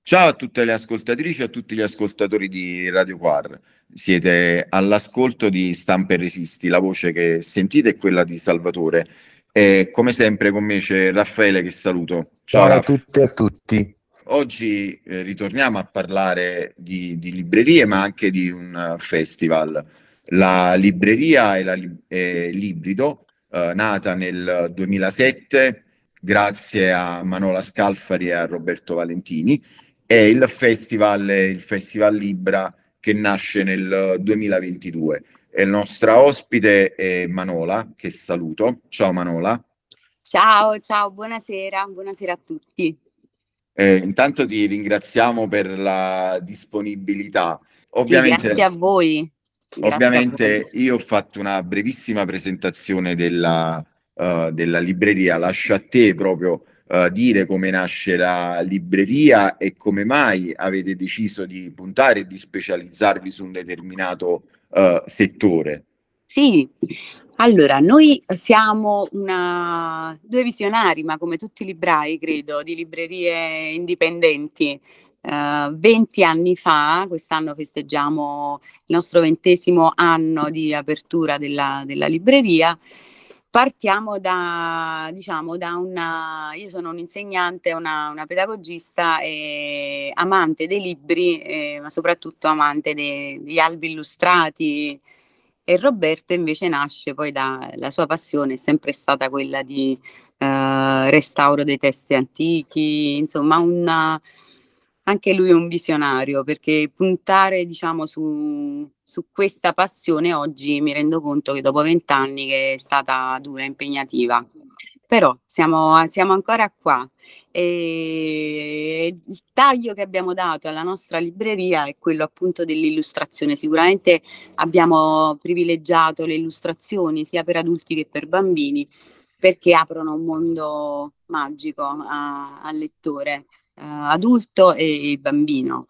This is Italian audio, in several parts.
Ciao a tutte le ascoltatrici e a tutti gli ascoltatori di Radio Quar. Siete all'ascolto di Stampa e Resisti, la voce che sentite è quella di Salvatore. E come sempre con me c'è Raffaele che saluto. Ciao Ciao a Raff. tutte e a tutti. Oggi ritorniamo a parlare di librerie ma anche di un festival. La libreria è l'Ibrido, nata nel 2007 grazie a Manola Scalfari e a Roberto Valentini, e il Festival Libra che nasce nel 2022. E la nostra ospite è Manola, che saluto. Ciao Manola. Ciao, ciao, buonasera a tutti. Intanto ti ringraziamo per la disponibilità. Sì, grazie Ovviamente, a voi. Grazie a voi. ovviamente io ho fatto una brevissima presentazione della libreria. Lascio a te proprio dire come nasce la libreria e come mai avete deciso di puntare e di specializzarvi su un determinato settore. Sì, allora, noi siamo due visionari, ma come tutti i librai, credo, di librerie indipendenti. 20 anni fa, quest'anno festeggiamo il nostro 20° anno di apertura della libreria. Partiamo diciamo, io sono un'insegnante, una pedagogista e amante dei libri, ma soprattutto amante degli albi illustrati. E Roberto invece nasce poi la sua passione è sempre stata quella di restauro dei testi antichi, insomma anche lui è un visionario, perché puntare diciamo su questa passione oggi mi rendo conto che dopo 20 anni che è stata dura, impegnativa, però siamo ancora qua. E il taglio che abbiamo dato alla nostra libreria è quello appunto dell'illustrazione. Sicuramente abbiamo privilegiato le illustrazioni sia per adulti che per bambini, perché aprono un mondo magico al lettore adulto e bambino.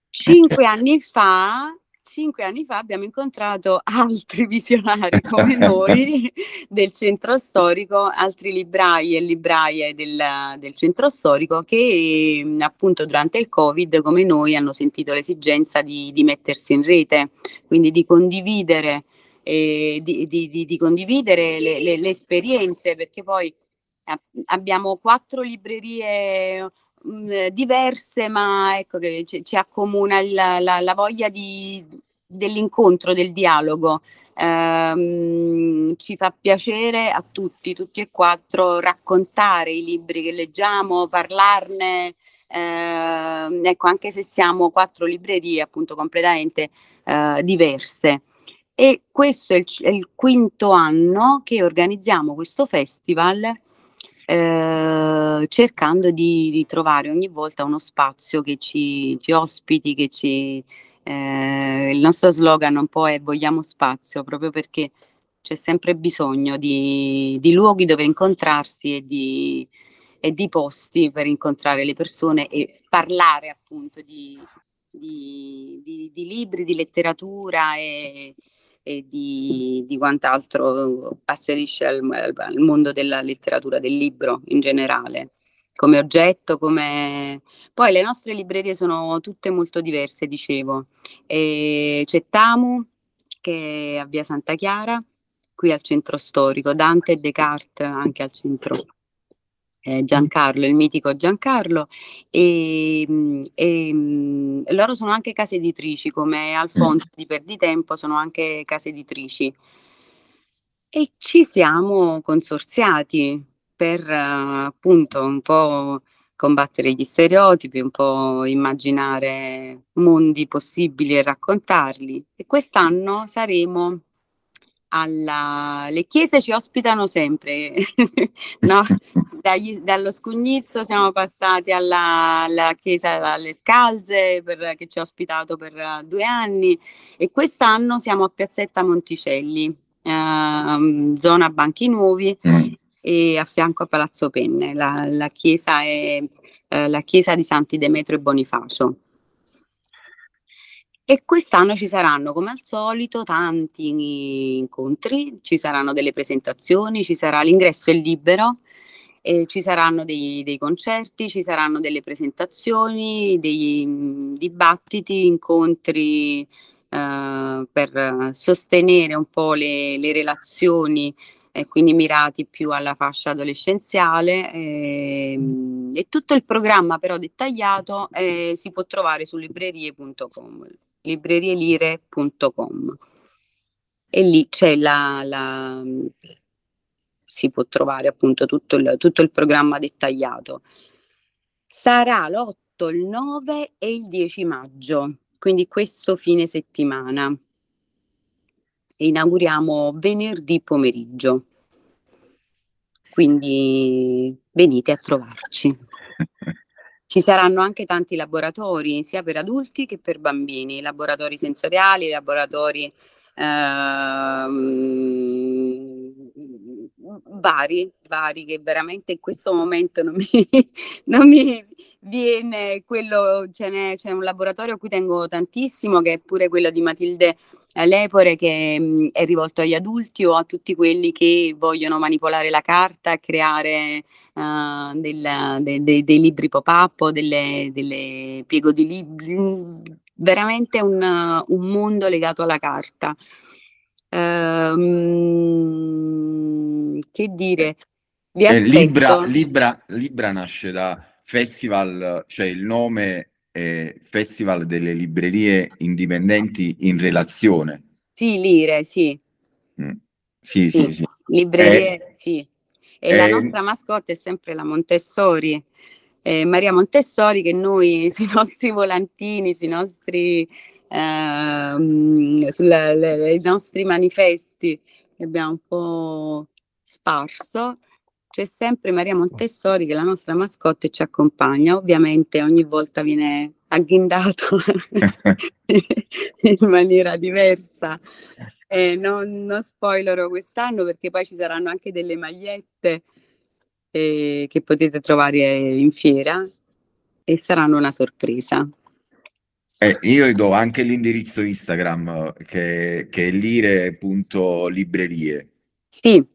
5 anni fa abbiamo incontrato altri visionari come noi del centro storico, altri librai e libraie del centro storico che appunto durante il Covid come noi hanno sentito l'esigenza di mettersi in rete, quindi di condividere, di condividere le esperienze, perché poi abbiamo 4 librerie diverse, ma ecco che ci accomuna la voglia dell'incontro, del dialogo. Ci fa piacere a tutti e 4, raccontare i libri che leggiamo, parlarne. Ecco, anche se siamo 4 librerie appunto completamente diverse. E questo è il 5° anno che organizziamo questo festival, cercando di trovare ogni volta uno spazio che ci ospiti, il nostro slogan un po' è "Vogliamo spazio", proprio perché c'è sempre bisogno di luoghi dove incontrarsi e di posti per incontrare le persone e parlare appunto di libri, di letteratura e di quant'altro asserisce al mondo della letteratura, del libro in generale, come oggetto, come... Poi le nostre librerie sono tutte molto diverse, dicevo. C'è Tamu, che è a Via Santa Chiara, qui al centro storico, Dante e Descartes anche al centro. Giancarlo, il mitico Giancarlo, e loro sono anche case editrici, come Alfonso di Perditempo sono anche case editrici, e ci siamo consorziati per appunto un po' combattere gli stereotipi, un po' immaginare mondi possibili e raccontarli. E quest'anno saremo le chiese ci ospitano sempre, no? Dallo Scugnizzo siamo passati alla chiesa alle Scalze, che ci ha ospitato per 2 anni, e quest'anno siamo a Piazzetta Monticelli, zona Banchi Nuovi, e a fianco a Palazzo Penne. La chiesa è la chiesa di Santi Demetrio e Bonifacio. E quest'anno ci saranno, come al solito, tanti incontri, ci saranno delle presentazioni, l'ingresso è libero, e ci saranno dei concerti, ci saranno delle presentazioni, dei dibattiti, incontri per sostenere un po' le relazioni, quindi mirati più alla fascia adolescenziale, e tutto il programma però dettagliato si può trovare su librerie.com, librerielire.com, e lì c'è si può trovare appunto tutto il programma dettagliato. Sarà l'8, il 9 e il 10 maggio, quindi questo fine settimana. Inauguriamo venerdì pomeriggio, quindi venite a trovarci. Ci saranno anche tanti laboratori, sia per adulti che per bambini, laboratori sensoriali, laboratori vari, che veramente in questo momento non mi viene quello. C'è un laboratorio a cui tengo tantissimo, che è pure quello di Matilde Lepore, che è rivolto agli adulti o a tutti quelli che vogliono manipolare la carta e creare dei libri pop-up o delle piego di libri, veramente un mondo legato alla carta. Che dire, vi aspetto. Libra nasce da festival, cioè il nome è Festival delle librerie indipendenti in relazione. Sì, Lire, sì. Sì. Librerie, sì. E la nostra mascotte è sempre la Montessori, Maria Montessori, che noi sui nostri volantini, sui nostri i nostri manifesti che abbiamo un po' sparso, c'è sempre Maria Montessori, che è la nostra mascotte, e ci accompagna. Ovviamente ogni volta viene agghindato in maniera diversa. Non spoilerò quest'anno, perché poi ci saranno anche delle magliette che potete trovare in fiera e saranno una sorpresa. Io do anche l'indirizzo Instagram che è lire.librerie. Sì.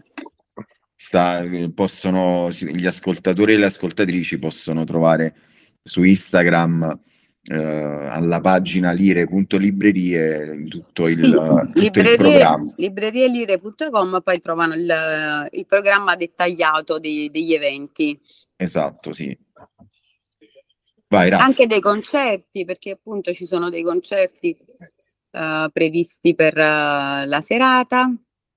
Gli ascoltatori e le ascoltatrici possono trovare su Instagram alla pagina lire.librerie tutto il programma. Librerielire.com, poi trovano il programma dettagliato degli eventi. Esatto, sì. Vai, anche dei concerti, perché appunto ci sono dei concerti previsti per la serata,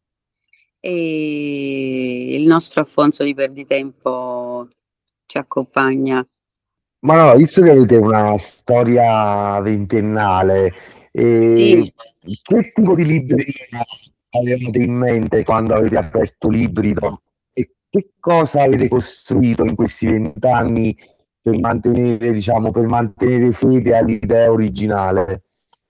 e il nostro Affonso di Perditempo ci accompagna. Ma no, visto che avete una storia ventennale, Sì. che tipo di libreria avevate in mente quando avete aperto Librido? E che cosa avete costruito in questi 20 anni per mantenere fede all'idea originale?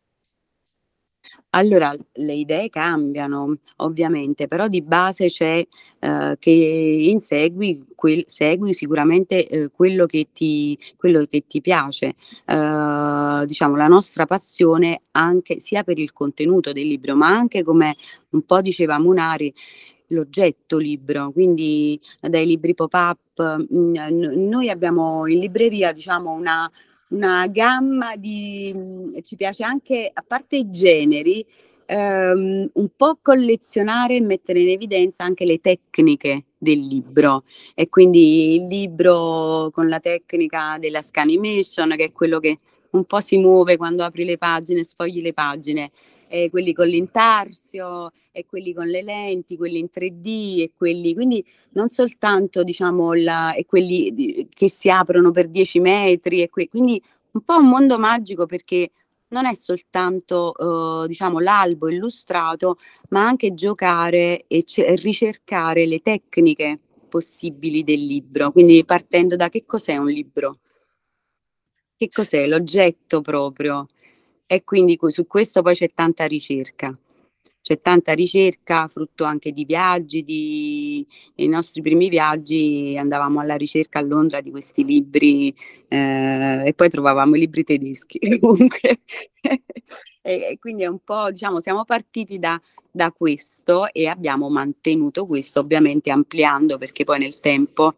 Allora, le idee cambiano ovviamente, però di base c'è che segui sicuramente quello che ti piace, diciamo la nostra passione anche sia per il contenuto del libro, ma anche, come un po' diceva Munari, l'oggetto libro, quindi dai libri pop-up. Noi abbiamo in libreria, diciamo, una gamma ci piace anche, a parte i generi, un po' collezionare e mettere in evidenza anche le tecniche del libro, e quindi il libro con la tecnica della scanimation, che è quello che un po' si muove quando apri le pagine, sfogli le pagine, e quelli con l'intarsio, e quelli con le lenti, quelli in 3D, e quelli, quindi non soltanto, diciamo, e quelli che si aprono per 10 metri, quindi un po' un mondo magico, perché non è soltanto diciamo l'albo illustrato, ma anche giocare e ricercare le tecniche possibili del libro, quindi partendo da che cos'è un libro, che cos'è l'oggetto proprio, e quindi su questo poi c'è tanta ricerca. C'è tanta ricerca, frutto anche di viaggi, i nostri primi viaggi andavamo alla ricerca a Londra di questi libri, e poi trovavamo i libri tedeschi comunque. E quindi è un po', diciamo, siamo partiti da da questo e abbiamo mantenuto questo, ovviamente ampliando, perché poi nel tempo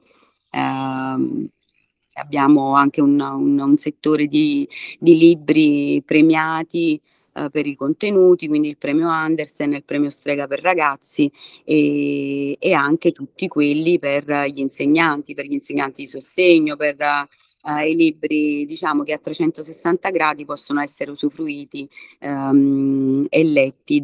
abbiamo anche un settore di libri premiati per i contenuti, quindi il premio Andersen, il premio Strega per ragazzi e anche tutti quelli per gli insegnanti di sostegno, per i libri, diciamo, che a 360 gradi possono essere usufruiti e letti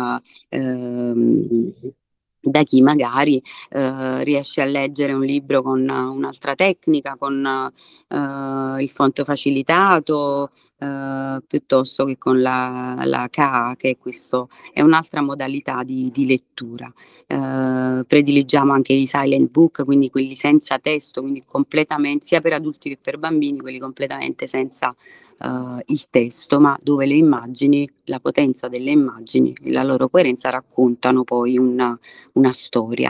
da chi magari riesce a leggere un libro con un'altra tecnica, con il fonte facilitato, piuttosto che con la KA, che questo è un'altra modalità di lettura. Prediligiamo anche i silent book, quindi quelli senza testo, quindi completamente, sia per adulti che per bambini, quelli completamente senza il testo, ma dove le immagini, la potenza delle immagini e la loro coerenza raccontano poi una storia.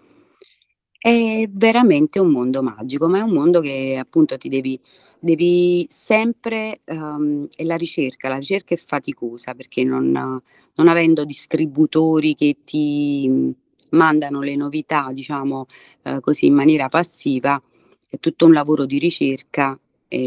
È veramente un mondo magico, ma è un mondo che appunto ti devi sempre, e la ricerca è faticosa, perché non avendo distributori che ti mandano le novità, diciamo, così in maniera passiva, è tutto un lavoro di ricerca.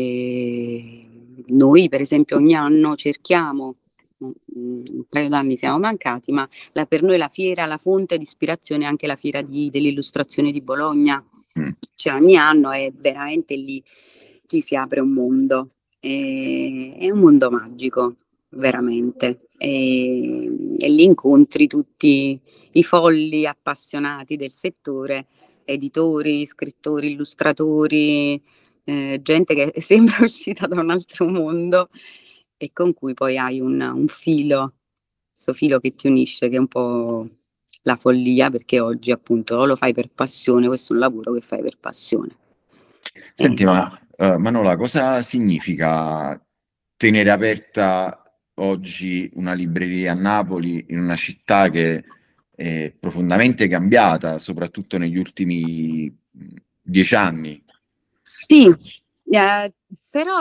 Noi per esempio ogni anno cerchiamo, un paio d'anni siamo mancati, ma per noi la fiera, la fonte di ispirazione è anche la fiera dell'illustrazione di Bologna. Cioè ogni anno è veramente lì ti si apre un mondo, è un mondo magico, veramente. E lì incontri tutti i folli appassionati del settore, editori, scrittori, illustratori, gente che sembra uscita da un altro mondo e con cui poi hai un filo, questo filo che ti unisce, che è un po' la follia, perché oggi appunto lo fai per passione, questo è un lavoro che fai per passione. Senti, ma Manola, cosa significa tenere aperta oggi una libreria a Napoli, in una città che è profondamente cambiata, soprattutto negli ultimi 10 anni? Sì, però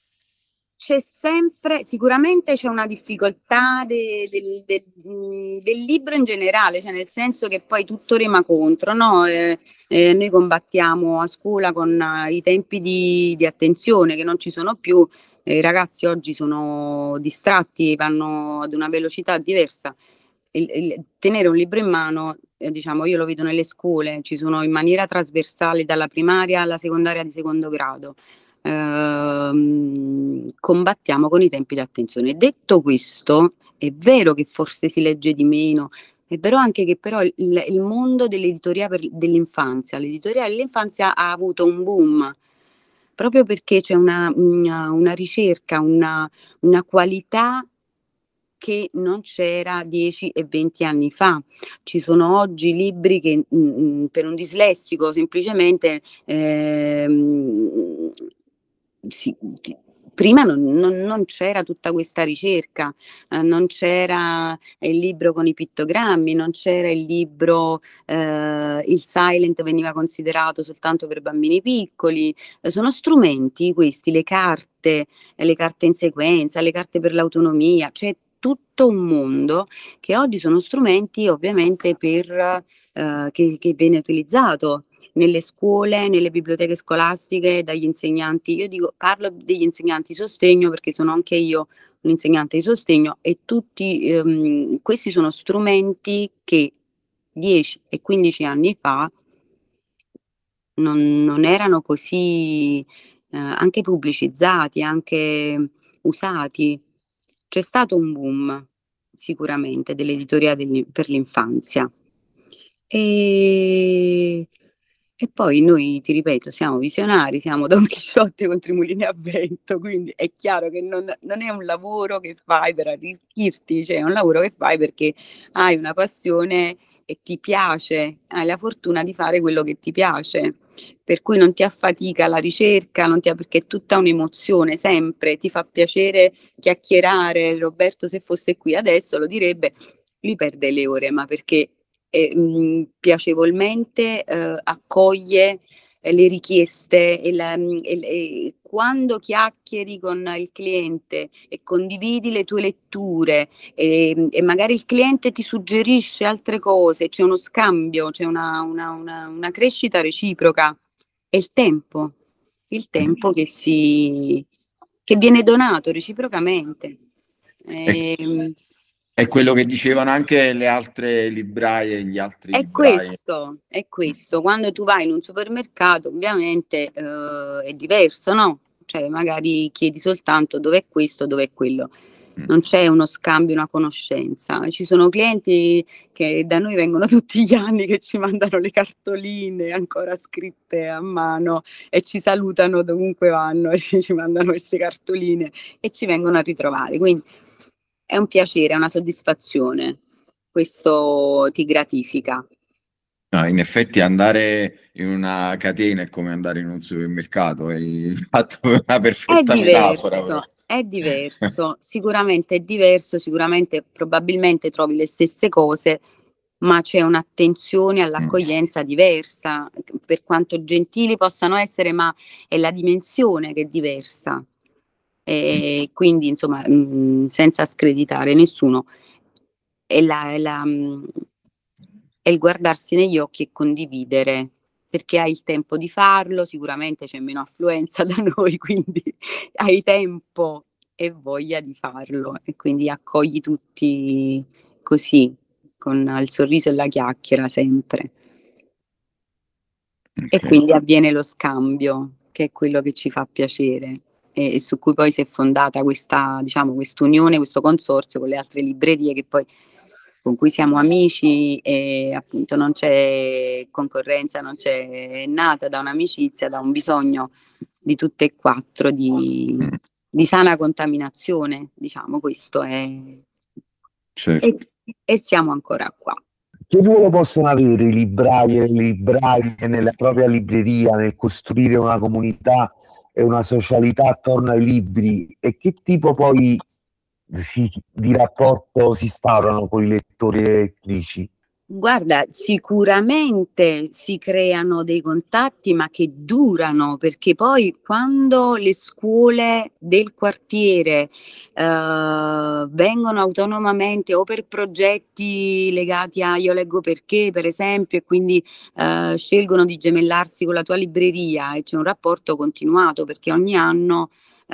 sicuramente c'è una difficoltà del libro in generale, cioè nel senso che poi tutto rema contro, no? Noi combattiamo a scuola con i tempi di attenzione che non ci sono più, i ragazzi oggi sono distratti, vanno ad una velocità diversa. Tenere un libro in mano, diciamo, io lo vedo nelle scuole, ci sono in maniera trasversale dalla primaria alla secondaria di secondo grado. Combattiamo con i tempi di attenzione. Detto questo, è vero che forse si legge di meno, è vero anche che però il mondo dell'editoria dell'infanzia, l'editoria dell'infanzia ha avuto un boom, proprio perché c'è una ricerca, una qualità che non c'era 10 e 20 anni fa. Ci sono oggi libri che per un dislessico semplicemente prima non c'era tutta questa ricerca, non c'era il libro con i pittogrammi, non c'era il libro, il silent veniva considerato soltanto per bambini piccoli. Sono strumenti questi, le carte in sequenza, le carte per l'autonomia, c'è tutto un mondo che oggi sono strumenti ovviamente per che viene utilizzato nelle scuole, nelle biblioteche scolastiche, dagli insegnanti. Io parlo degli insegnanti di sostegno perché sono anche io un insegnante di sostegno e tutti questi sono strumenti che 10 e 15 anni fa non erano così anche pubblicizzati, anche usati. C'è stato un boom sicuramente dell'editoria per l'infanzia. E poi noi, ti ripeto, siamo visionari, siamo Don Chisciotte contro i mulini a vento, quindi è chiaro che non è un lavoro che fai per arricchirti, cioè è un lavoro che fai perché hai una passione e ti piace, hai la fortuna di fare quello che ti piace, per cui non ti affatica la ricerca, perché è tutta un'emozione sempre, ti fa piacere chiacchierare. Roberto, se fosse qui adesso, lo direbbe, lui perde le ore, ma perché piacevolmente accoglie le richieste e quando chiacchieri con il cliente e condividi le tue letture e magari il cliente ti suggerisce altre cose, c'è uno scambio, c'è una crescita reciproca. È il tempo che viene donato reciprocamente. È quello che dicevano anche le altre libraie, gli altri librai. È questo. Quando tu vai in un supermercato, ovviamente è diverso, no? Cioè, magari chiedi soltanto dov'è questo, dov'è quello. Non c'è uno scambio, una conoscenza. Ci sono clienti che da noi vengono tutti gli anni, che ci mandano le cartoline ancora scritte a mano e ci salutano dovunque vanno, ci mandano queste cartoline e ci vengono a ritrovare. Quindi è un piacere, è una soddisfazione, questo ti gratifica. No, in effetti andare in una catena è come andare in un supermercato, hai fatto una perfetta metafora. Però. È diverso, sicuramente è diverso, sicuramente probabilmente trovi le stesse cose, ma c'è un'attenzione all'accoglienza diversa, per quanto gentili possano essere, ma è la dimensione che è diversa. E quindi insomma senza screditare nessuno è il guardarsi negli occhi e condividere, perché hai il tempo di farlo, sicuramente c'è meno affluenza da noi, quindi hai tempo e voglia di farlo e quindi accogli tutti così, con il sorriso e la chiacchiera sempre. Okay. E quindi avviene lo scambio, che è quello che ci fa piacere e su cui poi si è fondata questa, diciamo, quest'unione, questo consorzio con le altre librerie con cui siamo amici e appunto non c'è concorrenza, è nata da un'amicizia, da un bisogno di tutte e quattro di sana contaminazione, diciamo, questo è. Certo. E siamo ancora qua. Che ruolo possono avere i librai e le libraie nella propria libreria nel costruire una comunità e una socialità attorno ai libri, e che tipo poi di rapporto si instaurano con i lettori e le lettrici? Guarda, sicuramente si creano dei contatti, ma che durano, perché poi quando le scuole del quartiere vengono autonomamente o per progetti legati a Io Leggo Perché, per esempio, e quindi scelgono di gemellarsi con la tua libreria e c'è un rapporto continuato, perché ogni anno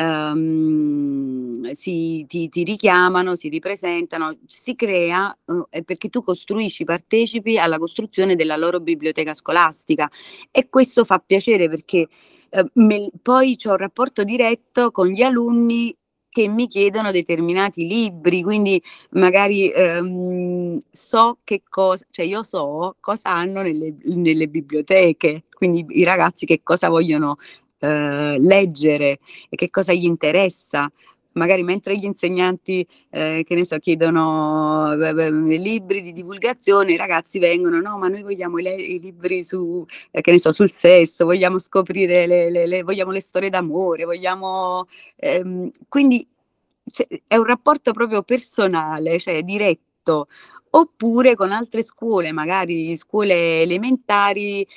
ti richiamano, si ripresentano, si crea perché tu partecipi alla costruzione della loro biblioteca scolastica e questo fa piacere perché poi c'ho un rapporto diretto con gli alunni che mi chiedono determinati libri, quindi magari so io so cosa hanno nelle biblioteche, quindi i ragazzi che cosa vogliono leggere e che cosa gli interessa. Magari mentre gli insegnanti che ne so chiedono libri di divulgazione, i ragazzi vengono, no, ma noi vogliamo i libri su che ne so, sul sesso, vogliamo scoprire vogliamo le storie d'amore, vogliamo quindi è un rapporto proprio personale, cioè diretto. Oppure con altre scuole, magari scuole elementari,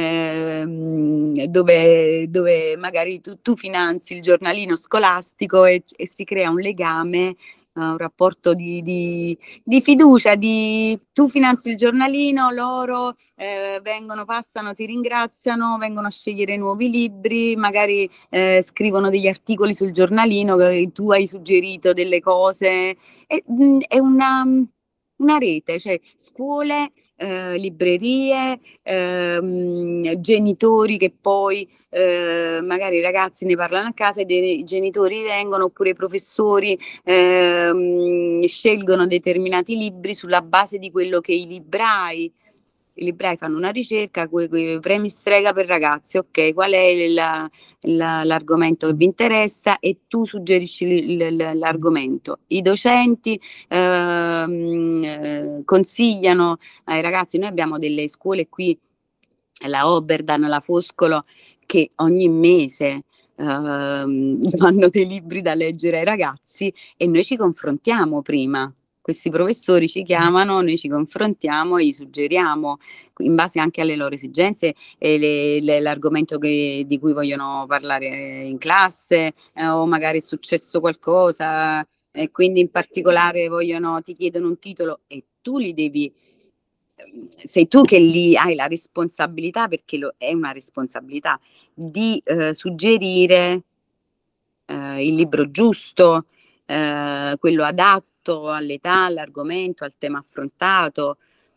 dove magari tu finanzi il giornalino scolastico e si crea un legame, un rapporto di fiducia, tu finanzi il giornalino, loro passano, ti ringraziano, vengono a scegliere nuovi libri, magari scrivono degli articoli sul giornalino, tu hai suggerito delle cose, è una rete, cioè scuole, librerie, genitori che poi magari i ragazzi ne parlano a casa, i genitori vengono, oppure i professori scelgono determinati libri sulla base di quello che i librai fanno una ricerca, premi strega per ragazzi, ok, qual è l'argomento che vi interessa e tu suggerisci l'argomento. I docenti consigliano ai ragazzi, noi abbiamo delle scuole qui, la Oberdan, la Foscolo, che ogni mese hanno dei libri da leggere ai ragazzi e noi ci confrontiamo prima. questi professori ci chiamano, noi ci confrontiamo e gli suggeriamo in base anche alle loro esigenze e l'argomento di cui vogliono parlare in classe, o magari è successo qualcosa e quindi in particolare ti chiedono un titolo e tu li devi, sei tu che lì hai la responsabilità, perché è una responsabilità di suggerire il libro giusto, quello adatto all'età, all'argomento, al tema affrontato.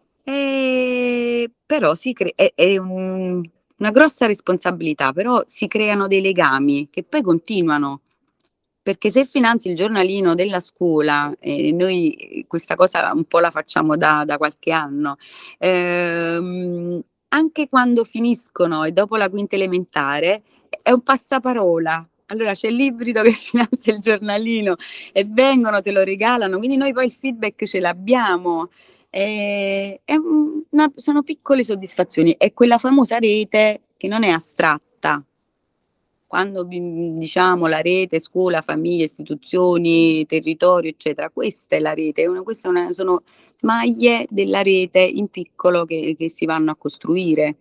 Però è una grossa responsabilità, però si creano dei legami che poi continuano. Perché se finanzi il giornalino della scuola, e noi questa cosa un po' la facciamo da qualche anno, anche quando finiscono e dopo la quinta elementare è un passaparola. Allora c'è il librido che finanzia il giornalino e vengono, te lo regalano, quindi noi poi il feedback ce l'abbiamo. Sono piccole soddisfazioni, è quella famosa rete che non è astratta. Quando diciamo la rete, scuola, famiglie, istituzioni, territorio, eccetera, questa è la rete, sono maglie della rete in piccolo che si vanno a costruire.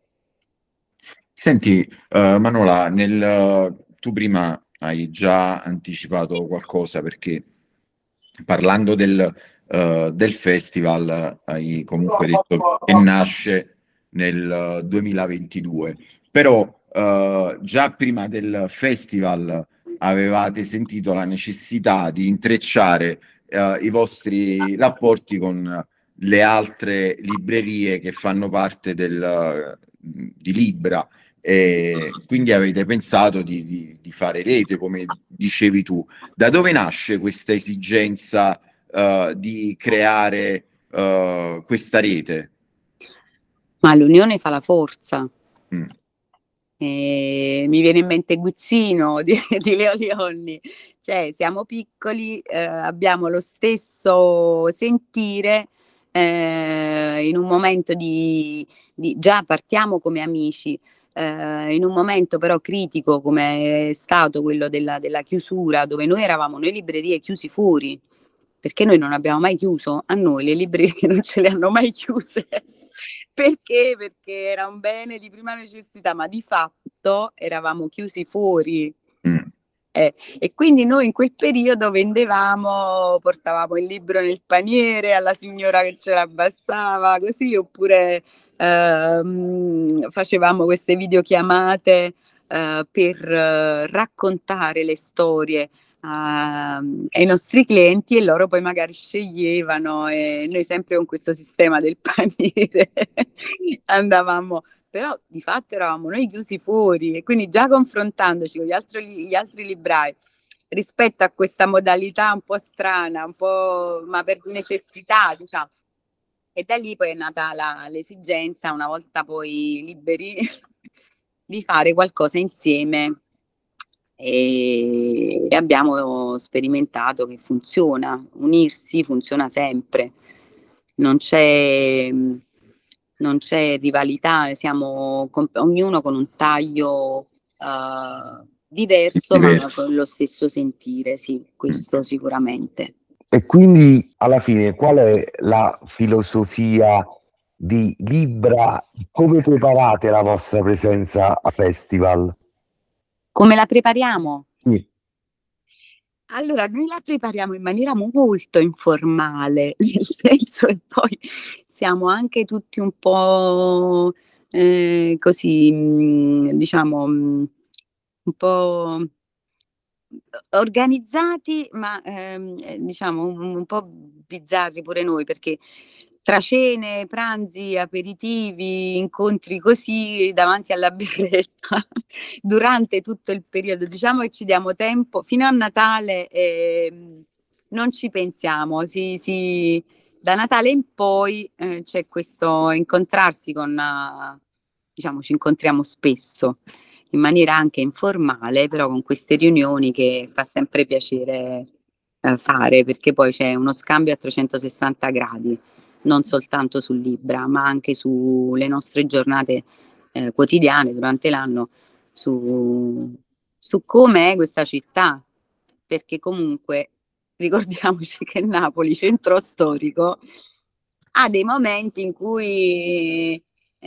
Senti, Manuela, tu prima hai già anticipato qualcosa perché parlando del festival hai comunque detto che nasce nel 2022, però già prima del festival avevate sentito la necessità di intrecciare i vostri rapporti con le altre librerie che fanno parte di Libra, e quindi avete pensato di fare rete, come dicevi tu. Da dove nasce questa esigenza di creare questa rete? Ma l'unione fa la forza. Mm. Mi viene in mente Guizzino di Leo Lionni, cioè siamo piccoli, abbiamo lo stesso sentire, in un momento già partiamo come amici, in un momento però critico come è stato quello della chiusura, dove noi librerie chiusi fuori, perché noi non abbiamo mai chiuso, a noi le librerie non ce le hanno mai chiuse. Perché? Perché era un bene di prima necessità, ma di fatto eravamo chiusi fuori. Mm. E quindi noi in quel periodo portavamo il libro nel paniere alla signora che ce l'abbassava, così, oppure facevamo queste videochiamate per raccontare le storie ai nostri clienti e loro poi magari sceglievano, e noi sempre con questo sistema del paniere andavamo, però di fatto eravamo noi chiusi fuori, e quindi già confrontandoci con gli altri librai rispetto a questa modalità un po' strana, un po' ma per necessità, diciamo. E da lì poi è nata l'esigenza, una volta poi liberi, di fare qualcosa insieme, e abbiamo sperimentato che funziona, unirsi funziona sempre, non c'è rivalità, siamo ognuno con un taglio diverso, ma con lo stesso sentire, sì, questo sicuramente. E quindi alla fine qual è la filosofia di Libra? Come preparate la vostra presenza a festival? Come la prepariamo? Sì. Allora, noi la prepariamo in maniera molto informale, nel senso che poi siamo anche tutti un po' così, diciamo, un po' organizzati, ma diciamo un po' bizzarri pure noi, perché tra cene, pranzi, aperitivi, incontri così davanti alla birretta durante tutto il periodo, diciamo che ci diamo tempo fino a Natale, non ci pensiamo, da Natale in poi c'è questo incontrarsi diciamo, ci incontriamo spesso in maniera anche informale, però con queste riunioni che fa sempre piacere fare, perché poi c'è uno scambio a 360 gradi, non soltanto sul Libra, ma anche sulle nostre giornate quotidiane durante l'anno, su come è questa città, perché comunque ricordiamoci che Napoli, centro storico, ha dei momenti in cui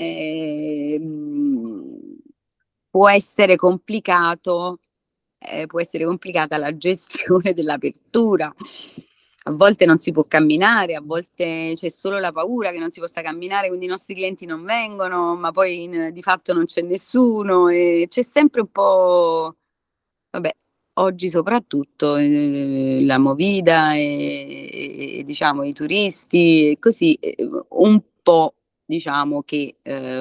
può essere complicato, può essere complicata la gestione dell'apertura. A volte non si può camminare, a volte c'è solo la paura che non si possa camminare, quindi i nostri clienti non vengono, ma poi di fatto non c'è nessuno e c'è sempre un po', vabbè, oggi soprattutto la movida e diciamo i turisti e così un po' diciamo che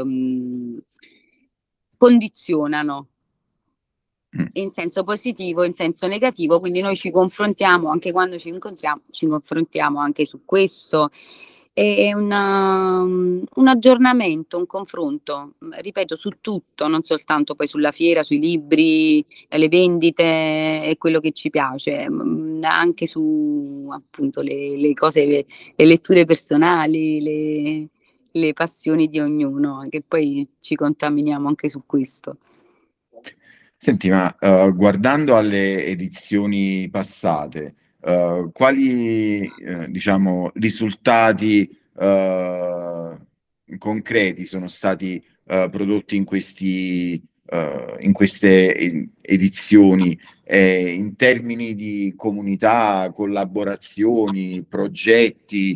condizionano in senso positivo, in senso negativo, quindi noi ci confrontiamo anche quando ci incontriamo, ci confrontiamo anche su questo. È un aggiornamento, un confronto, ripeto, su tutto, non soltanto poi sulla fiera, sui libri, le vendite e quello che ci piace, anche su appunto le cose, le letture personali, le passioni di ognuno, che poi ci contaminiamo anche su questo. Senti, ma guardando alle edizioni passate, quali diciamo, risultati concreti sono stati prodotti in queste edizioni in termini di comunità, collaborazioni, progetti,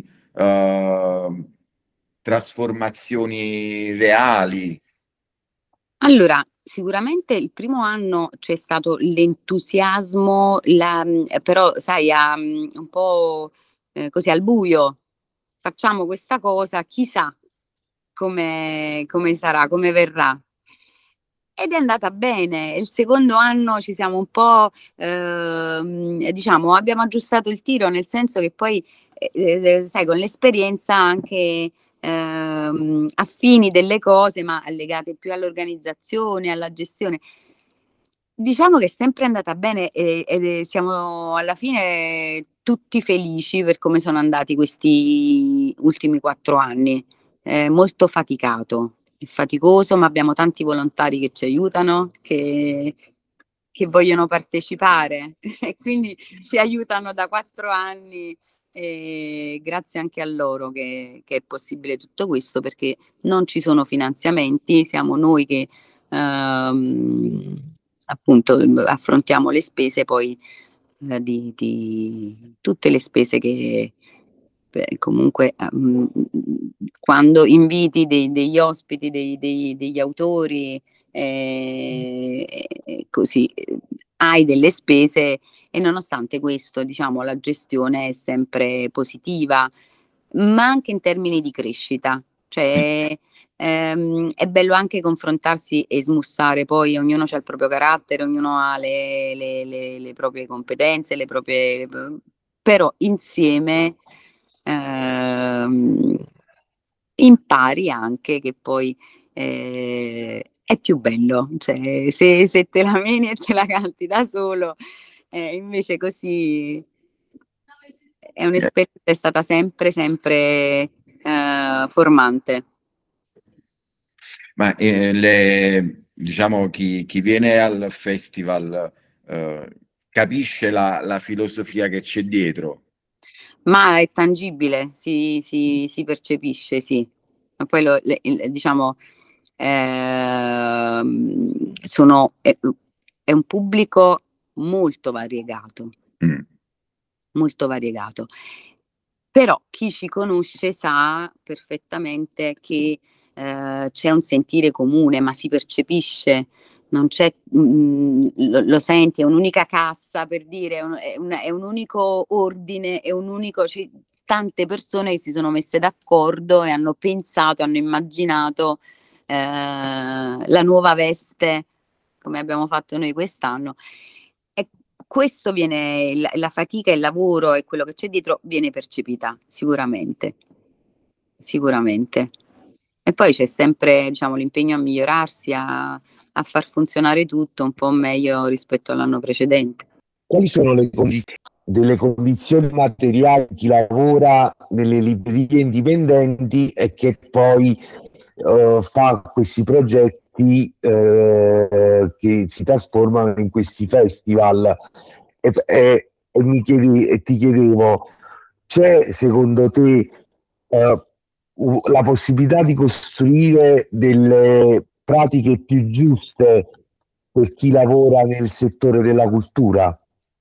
trasformazioni reali? Allora, sicuramente il primo anno c'è stato l'entusiasmo, però sai, un po' così al buio, facciamo questa cosa, chissà come sarà, come verrà. Ed è andata bene. Il secondo anno ci siamo un po', diciamo, abbiamo aggiustato il tiro, nel senso che poi, sai, con l'esperienza anche affini delle cose, ma legate più all'organizzazione, alla gestione. Diciamo che è sempre andata bene ed siamo alla fine tutti felici per come sono andati questi ultimi 4 anni. Molto faticato, è faticoso, ma abbiamo tanti volontari che ci aiutano, che vogliono partecipare e quindi ci aiutano da 4 anni. E grazie anche a loro che è possibile tutto questo, perché non ci sono finanziamenti, siamo noi che appunto affrontiamo le spese poi di tutte le spese che comunque quando inviti degli ospiti, degli autori, così hai delle spese e nonostante questo, diciamo, la gestione è sempre positiva, ma anche in termini di crescita, cioè è bello anche confrontarsi e smussare, poi ognuno ha il proprio carattere, ognuno ha le proprie competenze, le proprie, però insieme impari anche che poi è più bello, cioè se te la meni e te la canti da solo, invece così è un'esperienza, è stata sempre formante. Ma diciamo chi viene al festival capisce la filosofia che c'è dietro? Ma è tangibile, si percepisce, sì. Ma poi diciamo, è un pubblico molto variegato, molto variegato. Però chi ci conosce sa perfettamente che c'è un sentire comune, ma si percepisce, non c'è, lo senti, è un'unica cassa, per dire, è un unico ordine, è un unico, tante persone che si sono messe d'accordo e hanno pensato, hanno immaginato la nuova veste, come abbiamo fatto noi quest'anno. E questo viene, la fatica, il lavoro e quello che c'è dietro viene percepita sicuramente. E poi c'è sempre, diciamo, l'impegno a migliorarsi, a far funzionare tutto un po' meglio rispetto all'anno precedente. Quali sono delle condizioni materiali di chi lavora nelle librerie indipendenti e che poi fa questi progetti che si trasformano in questi festival? E e ti chiedevo, c'è secondo te la possibilità di costruire delle pratiche più giuste per chi lavora nel settore della cultura?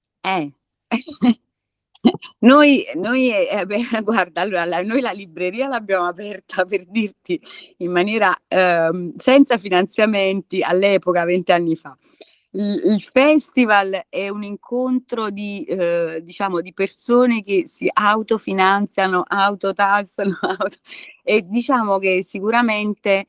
Noi, guarda, allora, noi la libreria l'abbiamo aperta, per dirti, in maniera senza finanziamenti all'epoca, 20 anni fa. Il festival è un incontro diciamo, di persone che si autofinanziano, autotassano, e diciamo che sicuramente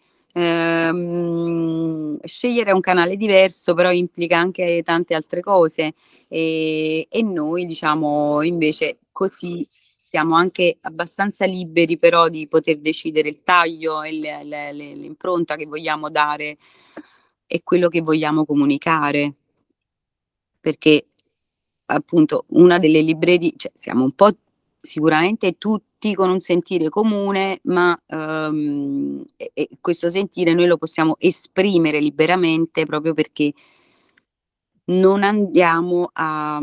scegliere un canale diverso però implica anche tante altre cose, e noi, diciamo, invece così siamo anche abbastanza liberi però di poter decidere il taglio e l'impronta che vogliamo dare e quello che vogliamo comunicare, perché appunto una delle librerie, cioè siamo un po' sicuramente tutti con un sentire comune, ma e questo sentire noi lo possiamo esprimere liberamente proprio perché non andiamo a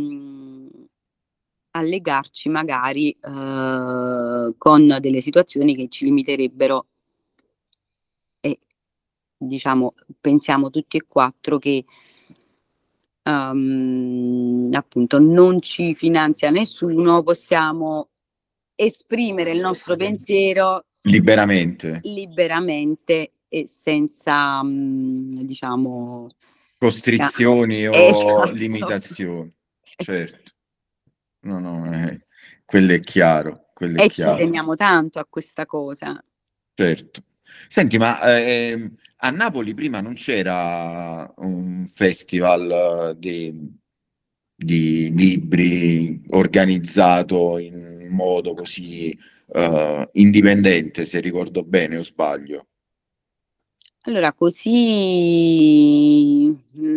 legarci magari con delle situazioni che ci limiterebbero, e diciamo pensiamo tutti e quattro che appunto non ci finanzia nessuno, possiamo esprimere il nostro pensiero liberamente e senza diciamo costrizioni o esatto. limitazioni. Certo, no, quello è chiaro, quello è E chiaro. ci teniamo tanto a questa cosa. Certo. Senti, ma a Napoli prima non c'era un festival di libri organizzato in modo così indipendente, se ricordo bene o sbaglio? Allora, così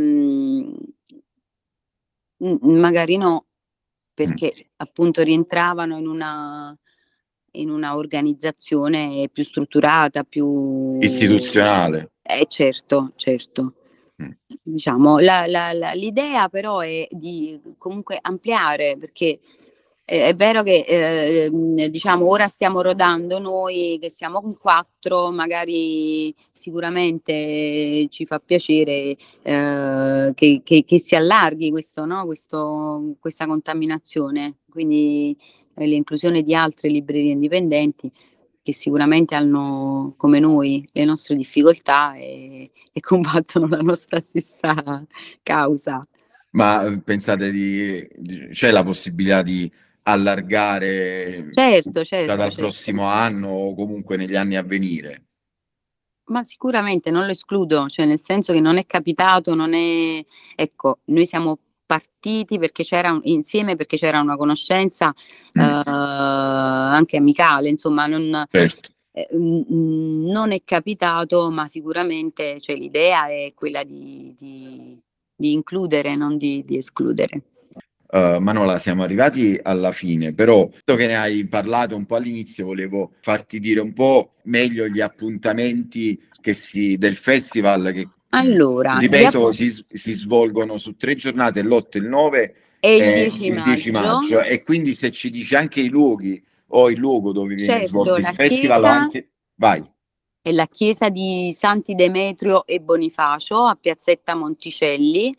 magari no, perché appunto rientravano in una organizzazione più strutturata, più Istituzionale. certo. Mm. Diciamo, l'idea però è di comunque ampliare, perché è vero che diciamo ora stiamo rodando noi che siamo con 4, magari sicuramente ci fa piacere che si allarghi questo, no? Questa contaminazione, quindi l'inclusione di altre librerie indipendenti che sicuramente hanno come noi le nostre difficoltà e combattono la nostra stessa causa. Ma pensate c'è la possibilità di allargare Certo, già dal certo. prossimo anno o comunque negli anni a venire? Ma sicuramente non lo escludo, cioè nel senso che non è capitato, ecco, noi siamo partiti perché insieme perché c'era una conoscenza anche amicale, insomma, Certo. non è capitato, ma sicuramente, cioè, l'idea è quella di includere, non di escludere. Manola, siamo arrivati alla fine, però visto che ne hai parlato un po' all'inizio, volevo farti dire un po' meglio gli appuntamenti del festival che, Allora, ripeto, si svolgono su 3 giornate, l'8, il 9 e il e 10 il 10 maggio. E quindi se ci dici anche i luoghi o il luogo dove viene svolto il la festival, chiesa anche... Vai. è la chiesa di Santi Demetrio e Bonifacio a Piazzetta Monticelli,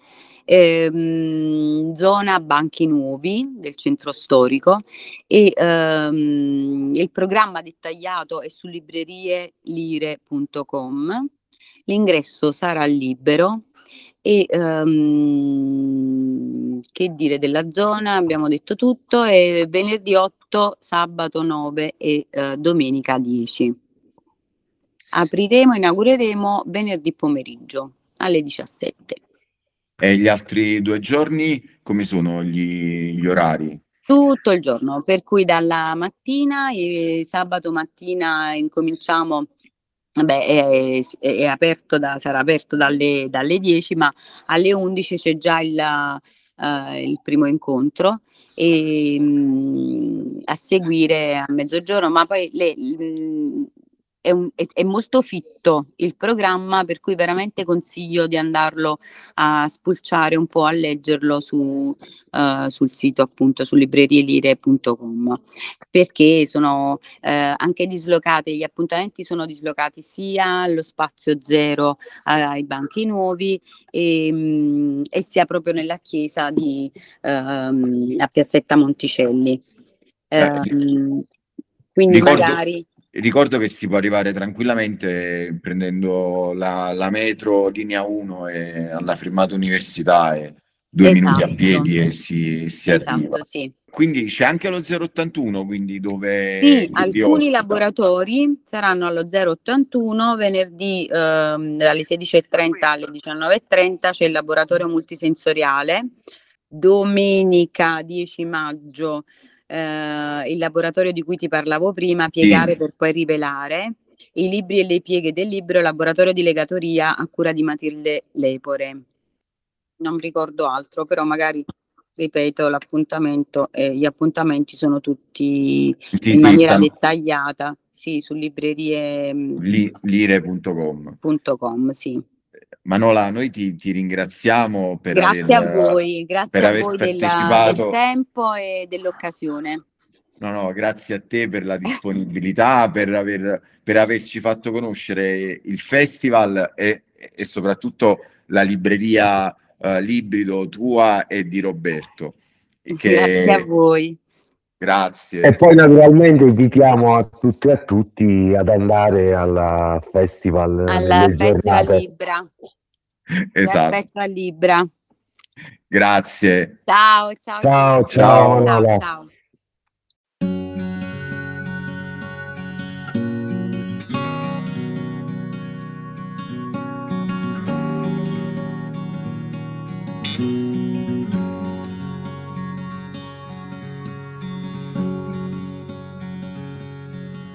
zona Banchi Nuovi del centro storico, e il programma dettagliato è su librerielire.com. L'ingresso sarà libero e che dire della zona, abbiamo detto tutto, è venerdì 8, sabato 9 e domenica 10. Inaugureremo venerdì pomeriggio alle 17. E gli altri 2 giorni, come sono gli orari? Tutto il giorno, per cui dalla mattina, sabato mattina incominciamo, vabbè, sarà aperto dalle 10, ma alle 11 c'è già il primo incontro, e a seguire a mezzogiorno, ma poi è molto fitto il programma, per cui veramente consiglio di andarlo a spulciare un po', a leggerlo sul sito, appunto, su librerielire.com, perché sono anche dislocate, gli appuntamenti sono dislocati sia allo spazio zero, ai banchi nuovi, e sia proprio nella chiesa a Piazzetta Monticelli. Quindi magari... Ricordo che si può arrivare tranquillamente prendendo la metro linea 1 e alla fermata università, e 2 minuti a piedi e si arriva. Sì. Quindi c'è anche lo 081, quindi dove... Sì, alcuni laboratori saranno allo 081, venerdì dalle 16:30 alle 19:30 c'è il laboratorio multisensoriale, domenica 10 maggio il laboratorio di cui ti parlavo prima, piegare per poi rivelare, i libri e le pieghe del libro, laboratorio di legatoria a cura di Matilde Lepore. Non ricordo altro, però magari ripeto l'appuntamento, gli appuntamenti sono tutti in maniera dettagliata, sì, su librerielire.com. Sì. Manola, noi ti ringraziamo per grazie a voi partecipato. del tempo e dell'occasione. No, grazie a te per la disponibilità, per averci fatto conoscere il festival e soprattutto la libreria Librido tua e di Roberto. Grazie a voi. Grazie. E poi naturalmente invitiamo a tutti e a tutti ad andare al festival. Al Festival Libra. Esatto. Vi aspetto a Libra. Grazie. Ciao. Ciao.